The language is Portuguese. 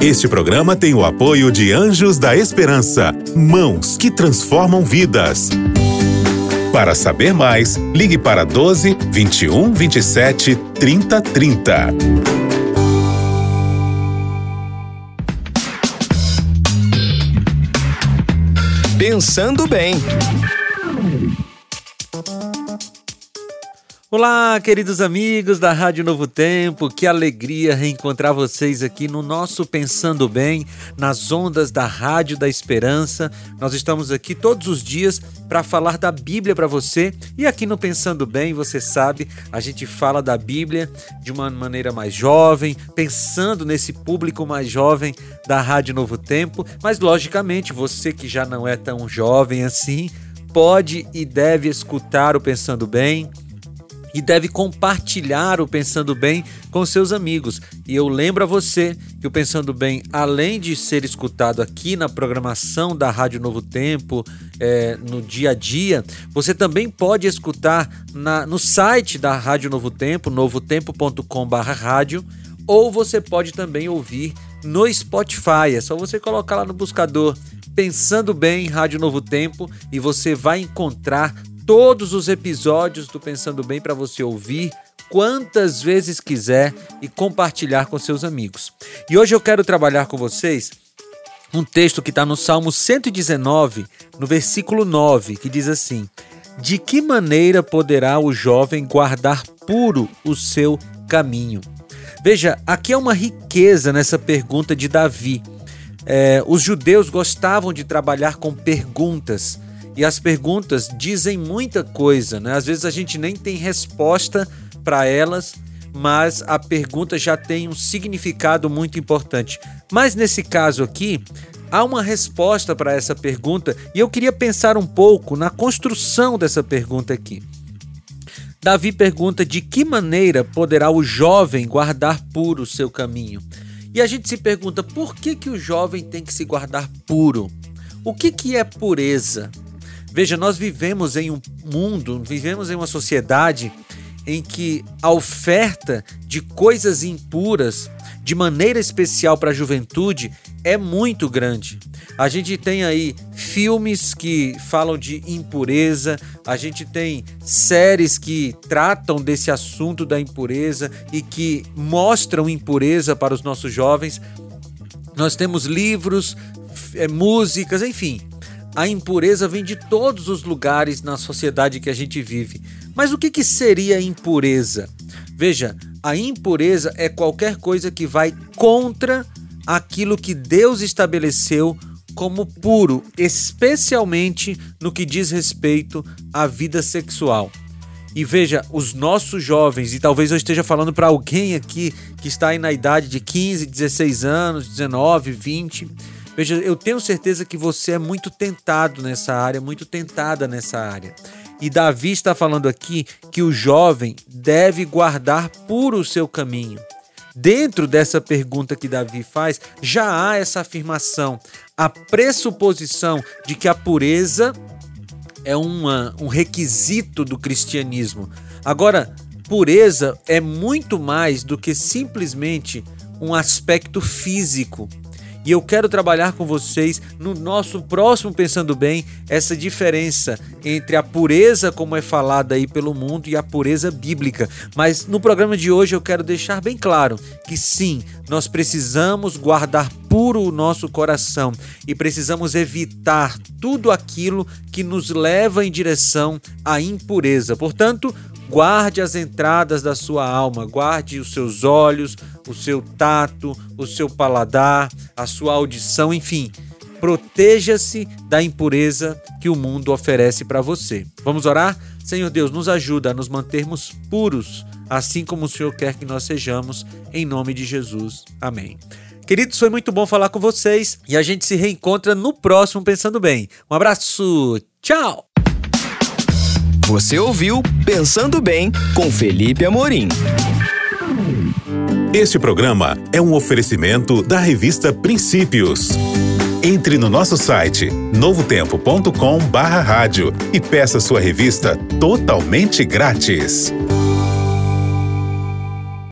Este programa tem o apoio de Anjos da Esperança, mãos que transformam vidas. Para saber mais, ligue para 12 21 27 30 30. Pensando bem. Olá, queridos amigos da Rádio Novo Tempo, que alegria reencontrar vocês aqui no nosso Pensando Bem, nas ondas da Rádio da Esperança. Nós estamos aqui todos os dias para falar da Bíblia para você, e aqui no Pensando Bem, você sabe, a gente fala da Bíblia de uma maneira mais jovem, pensando nesse público mais jovem da Rádio Novo Tempo, mas logicamente você que já não é tão jovem assim, pode e deve escutar o Pensando Bem, e deve compartilhar o Pensando Bem com seus amigos. E eu lembro a você que o Pensando Bem, além de ser escutado aqui na programação da Rádio Novo Tempo, no dia a dia, você também pode escutar no site da Rádio Novo Tempo, novotempo.com/rádio, ou você pode também ouvir no Spotify. É só você colocar lá no buscador Pensando Bem Rádio Novo Tempo e você vai encontrar todos os episódios do Pensando Bem para você ouvir quantas vezes quiser e compartilhar com seus amigos. E hoje eu quero trabalhar com vocês um texto que está no Salmo 119, no versículo 9, que diz assim: de que maneira poderá o jovem guardar puro o seu caminho? Veja, aqui é uma riqueza nessa pergunta de Davi. Os judeus gostavam de trabalhar com perguntas. E as perguntas dizem muita coisa, né? Às vezes a gente nem tem resposta para elas, mas a pergunta já tem um significado muito importante. Mas nesse caso aqui, há uma resposta para essa pergunta e eu queria pensar um pouco na construção dessa pergunta aqui. Davi pergunta: de que maneira poderá o jovem guardar puro o seu caminho? E a gente se pergunta, por que o jovem tem que se guardar puro? O que é pureza? Veja, nós vivemos em um mundo, vivemos em uma sociedade em que a oferta de coisas impuras, de maneira especial para a juventude, é muito grande. A gente tem aí filmes que falam de impureza, a gente tem séries que tratam desse assunto da impureza e que mostram impureza para os nossos jovens. Nós temos livros, músicas, enfim. A impureza vem de todos os lugares na sociedade que a gente vive. Mas o que seria impureza? Veja, a impureza é qualquer coisa que vai contra aquilo que Deus estabeleceu como puro, especialmente no que diz respeito à vida sexual. E veja, os nossos jovens, e talvez eu esteja falando para alguém aqui que está aí na idade de 15, 16 anos, 19, 20... Veja, eu tenho certeza que você é muito tentado nessa área, muito tentada nessa área. E Davi está falando aqui que o jovem deve guardar puro o seu caminho. Dentro dessa pergunta que Davi faz, já há essa afirmação, a pressuposição de que a pureza é um requisito do cristianismo. Agora, pureza é muito mais do que simplesmente um aspecto físico. E eu quero trabalhar com vocês no nosso próximo Pensando Bem essa diferença entre a pureza como é falada aí pelo mundo e a pureza bíblica. Mas no programa de hoje eu quero deixar bem claro que sim, nós precisamos guardar puro o nosso coração e precisamos evitar tudo aquilo que nos leva em direção à impureza. Portanto, guarde as entradas da sua alma, guarde os seus olhos, o seu tato, o seu paladar, a sua audição, enfim. Proteja-se da impureza que o mundo oferece para você. Vamos orar? Senhor Deus, nos ajuda a nos mantermos puros, assim como o Senhor quer que nós sejamos, em nome de Jesus. Amém. Queridos, foi muito bom falar com vocês e a gente se reencontra no próximo Pensando Bem. Um abraço, tchau! Você ouviu Pensando Bem com Felipe Amorim. Este programa é um oferecimento da revista Princípios. Entre no nosso site novotempo.com/rádio e peça sua revista totalmente grátis.